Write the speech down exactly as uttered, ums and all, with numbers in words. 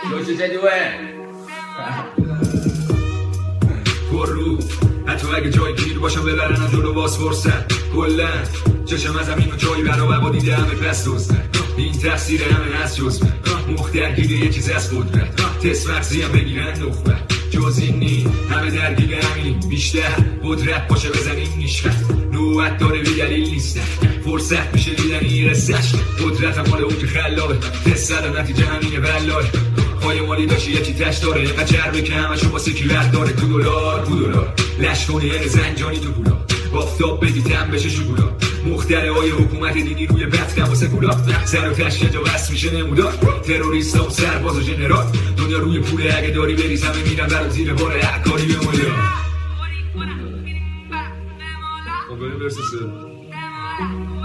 شوشه چه دوه پر رو حتی اگه جای گیر باشم ببرن جلو باز فرصت کلن چشم از زمین و جایی برا با دیده همه پس دوستن این تقصیر همه از جز من مختر دیده یه چیز از قدرت تست مغزی هم بگیرن نخبت جز این نی همه درگیر همین بیشتر قدرت باشه بزنیم نیشخت نوبت داره بی دلیل نیستن فرصت میشه دیدنی رسش قدرت هم مال اون که خلاقه تست زدم نتیجه همینه بلاره پای مالی داشتی یکی تش داره اینقدر جربه که همشو واسه کی ورد داره تو دلار تو دلار لش کنی یه زنجانی تو پولا بافتاب بدی تم بشه شکولا مختره های حکومت دینی روی بطکم و سکولا سر و تش جا بس میشه نمودار تروریست ها و سرباز و جنرال دنیا روی پوله اگه داری بریز همه میرن برای زیر بار احکاری به مالا خب بریم برسه